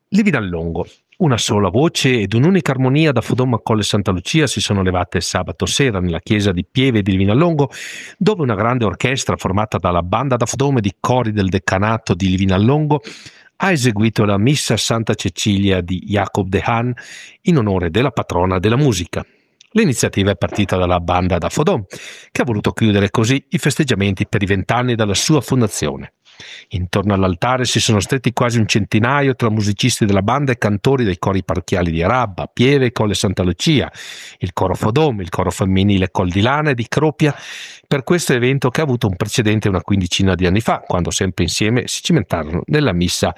Livida al Longo. Una sola voce ed un'unica armonia da Fodom a Colle Santa Lucia si sono levate sabato sera nella chiesa di Pieve di Livinallongo, dove una grande orchestra formata dalla banda da Fodom e di cori del decanato di Livinallongo ha eseguito la Missa Santa Cecilia di Jacob de Haan in onore della patrona della musica. L'iniziativa è partita dalla banda da Fodom, che ha voluto chiudere così i festeggiamenti per i 20 anni dalla sua fondazione. Intorno all'altare si sono stretti quasi un centinaio tra musicisti della banda e cantori dei cori parrocchiali di Arabba, Pieve e Colle Santa Lucia, il coro Fodom, il coro femminile Col di Lana e di Cropia, per questo evento che ha avuto un precedente una quindicina di anni fa, quando sempre insieme si cimentarono nella missa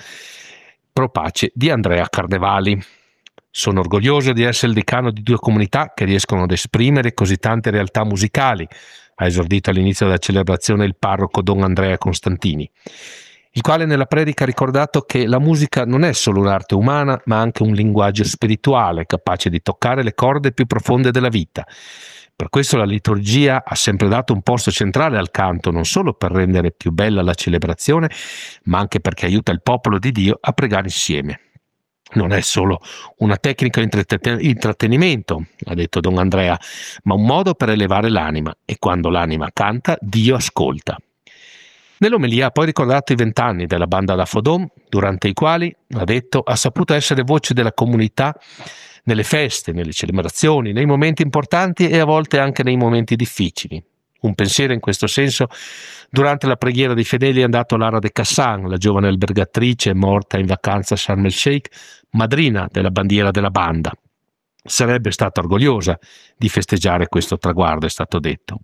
pro pace di Andrea Carnevali. Sono orgoglioso di essere il decano di due comunità che riescono ad esprimere così tante realtà musicali, ha esordito all'inizio della celebrazione il parroco Don Andrea Costantini, il quale nella predica ha ricordato che la musica non è solo un'arte umana, ma anche un linguaggio spirituale capace di toccare le corde più profonde della vita. Per questo la liturgia ha sempre dato un posto centrale al canto, non solo per rendere più bella la celebrazione, ma anche perché aiuta il popolo di Dio a pregare insieme. Non è solo una tecnica di intrattenimento, ha detto Don Andrea, ma un modo per elevare l'anima, e quando l'anima canta, Dio ascolta. Nell'omelia ha poi ricordato i 20 anni della banda da Fodom, durante i quali, ha detto, ha saputo essere voce della comunità nelle feste, nelle celebrazioni, nei momenti importanti e a volte anche nei momenti difficili. Un pensiero in questo senso durante la preghiera dei fedeli è andato a Lara de Cassan, la giovane albergatrice morta in vacanza a Sharm el Sheikh, madrina della bandiera della banda. Sarebbe stata orgogliosa di festeggiare questo traguardo, è stato detto.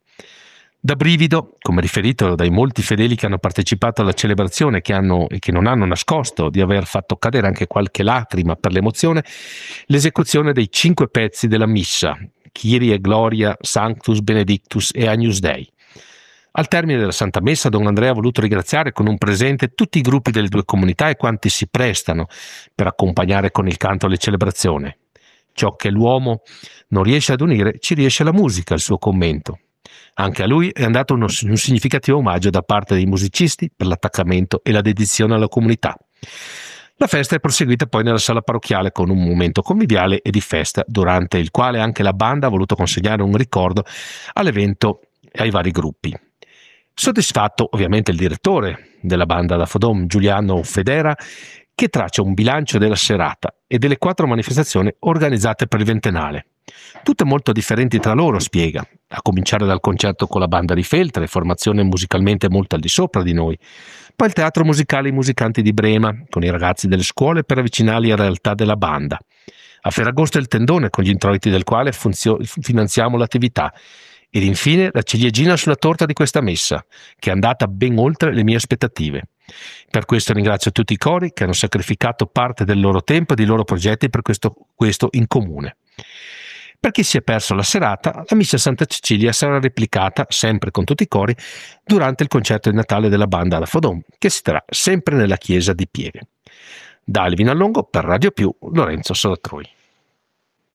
Da brivido, come riferito dai molti fedeli che hanno partecipato alla celebrazione e che non hanno nascosto di aver fatto cadere anche qualche lacrima per l'emozione, l'esecuzione dei 5 pezzi della Missa, Kyrie, Gloria, Sanctus, Benedictus e Agnus Dei. Al termine della Santa Messa, Don Andrea ha voluto ringraziare con un presente tutti i gruppi delle due comunità e quanti si prestano per accompagnare con il canto le celebrazioni. Ciò che l'uomo non riesce ad unire, ci riesce la musica, il suo commento. Anche a lui è andato un significativo omaggio da parte dei musicisti per l'attaccamento e la dedizione alla comunità. La festa è proseguita poi nella sala parrocchiale con un momento conviviale e di festa, durante il quale anche la banda ha voluto consegnare un ricordo all'evento e ai vari gruppi. Soddisfatto ovviamente il direttore della banda da Fodom, Giuliano Federa, che traccia un bilancio della serata e delle 4 manifestazioni organizzate per il ventennale. Tutte molto differenti tra loro, spiega, a cominciare dal concerto con la banda di Feltre, formazione musicalmente molto al di sopra di noi, poi il teatro musicale I Musicanti di Brema, con i ragazzi delle scuole per avvicinarli alla realtà della banda. A Ferragosto il Tendone, con gli introiti del quale finanziamo l'attività. Ed infine la ciliegina sulla torta di questa messa, che è andata ben oltre le mie aspettative. Per questo ringrazio tutti i cori che hanno sacrificato parte del loro tempo e dei loro progetti per questo in comune. Per chi si è perso la serata, la Missa Santa Cecilia sarà replicata, sempre con tutti i cori, durante il concerto di Natale della banda alla Fodom, che si terrà sempre nella chiesa di Pieve. Da Livinallongo per Radio Più, Lorenzo Solatroi.